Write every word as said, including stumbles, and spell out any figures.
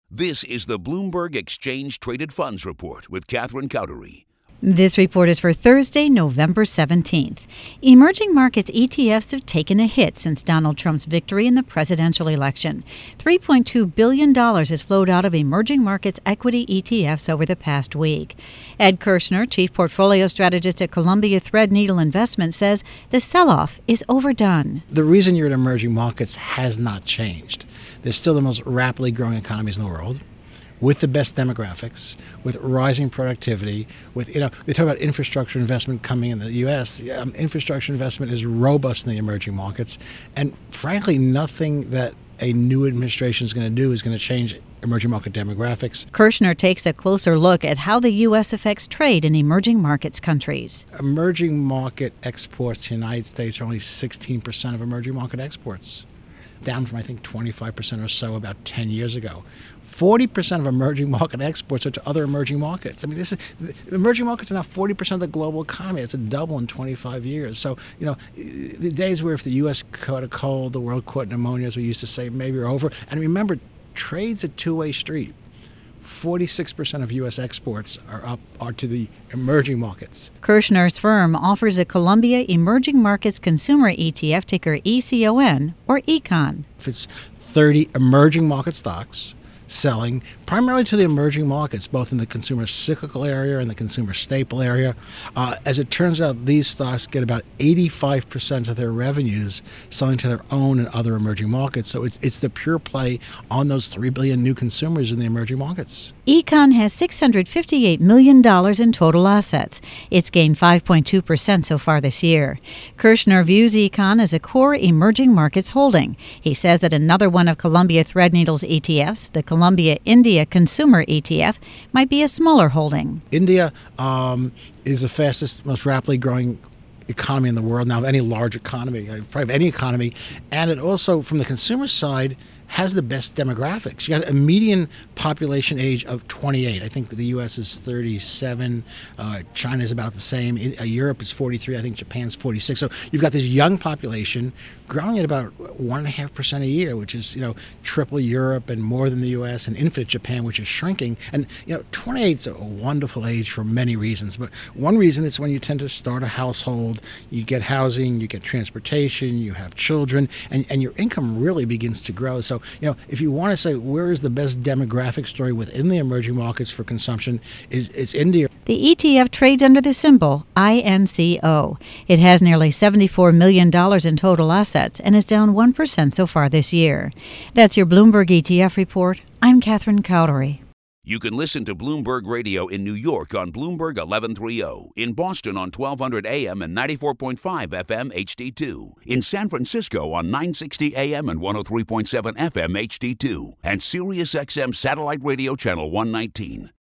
This is the Bloomberg Exchange Traded Funds Report with Catherine Cowdery. This report is for Thursday, November seventeenth. Emerging markets E T Fs have taken a hit since Donald Trump's victory in the presidential election. three point two billion dollars has flowed out of emerging markets equity E T Fs over the past week. Ed Kirshner, chief portfolio strategist at Columbia Threadneedle Investments, says the sell-off is overdone. The reason you're in emerging markets has not changed. They're still the most rapidly growing economies in the world, with the best demographics, with rising productivity, with, you know, they talk about infrastructure investment coming in the U S. Um, infrastructure investment is robust in the emerging markets. And frankly, nothing that a new administration is going to do is going to change emerging market demographics. Kirshner takes a closer look at how the U S affects trade in emerging markets countries. Emerging market exports to the United States are only sixteen percent of emerging market exports, down from, I think, twenty-five percent or so about ten years ago. forty percent of emerging market exports are to other emerging markets. I mean, this is, emerging markets are now forty percent of the global economy. It's a double in twenty-five years. So, you know, the days where if the U S caught a cold, the world caught pneumonia, as we used to say, maybe are over. And remember, trade's a two-way street. forty-six percent of U S exports are up are to the emerging markets. Kirshner's firm offers a Columbia Emerging Markets Consumer E T F, ticker E C O N, or Econ. If it's thirty emerging market stocks selling primarily to the emerging markets, both in the consumer cyclical area and the consumer staple area. Uh, as it turns out, these stocks get about eighty-five percent of their revenues selling to their own and other emerging markets. So it's it's the pure play on those three billion new consumers in the emerging markets. Econ has six hundred fifty-eight million dollars in total assets. It's gained five point two percent so far this year. Kirshner views Econ as a core emerging markets holding. He says that another one of Columbia Threadneedle's E T Fs, the Columbia India Consumer E T F, might be a smaller holding. India um, is the fastest, most rapidly growing economy in the world now, of any large economy, probably of any economy. And it also, from the consumer side, has the best demographics. You got a median population age of twenty-eight. I think the U S is thirty-seven. Uh, China's about the same. In, uh, Europe is forty-three. I think Japan's forty-six. So you've got this young population growing at about one and a half percent a year, which is, you know, triple Europe and more than the U S, and infinite Japan, which is shrinking. And, you know, twenty-eight is a wonderful age for many reasons. But one reason is when you tend to start a household, you get housing, you get transportation, you have children, and, and your income really begins to grow. So, you know, if you want to say where is the best demographic story within the emerging markets for consumption, it's, it's India. The E T F trades under the symbol I N C O. It has nearly seventy-four million dollars in total assets and is down one percent so far this year. That's your Bloomberg E T F report. I'm Catherine Cowdery. You can listen to Bloomberg Radio in New York on Bloomberg eleven thirty, in Boston on twelve hundred A M and ninety-four point five F M H D two, in San Francisco on nine sixty A M and one oh three point seven F M H D two, and SiriusXM Satellite Radio Channel one nineteen.